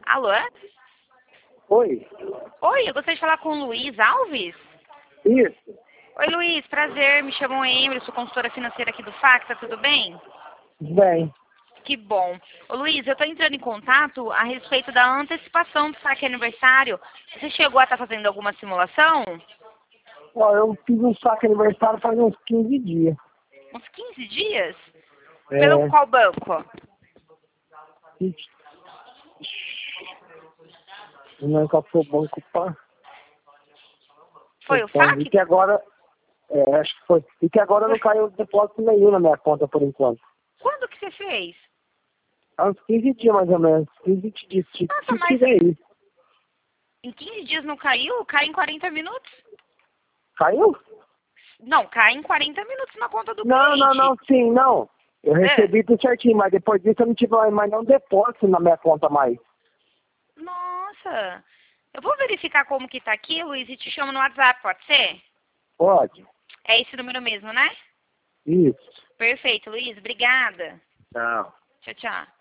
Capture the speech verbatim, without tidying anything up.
Alô? Oi. Oi, eu gostaria de falar com o Luiz Alves. Isso. Oi, Luiz, prazer. Me chamo Emily, sou consultora financeira aqui do Facta, tudo bem? Bem. Que bom. Ô, Luiz, eu estou entrando em contato a respeito da antecipação do saque aniversário. Você chegou a estar fazendo alguma simulação? Ó, eu fiz um saque aniversário faz uns quinze dias. Uns quinze dias? É. Pelo qual banco? Não é qual foi o banco, pá. Foi o E saque? que agora, é, acho que foi. E que agora não caiu depósito nenhum na minha conta por enquanto. Quando que você fez? Há uns quinze dias mais ou menos. quinze dias. Nossa, Se mas tiver aí. em quinze dias não caiu? Cai em quarenta minutos? Caiu? Não, cai em quarenta minutos na conta do Não, cliente. não, não, sim, não. Eu É. recebi tudo certinho, mas depois disso eu não tive mais nenhum depósito na minha conta mais. Nossa. Eu vou verificar como que tá aqui, Luiz, e te chamo no WhatsApp, pode ser? Pode? É esse número mesmo, né? Isso. Perfeito, Luiz. Obrigada. Não. Tchau, tchau.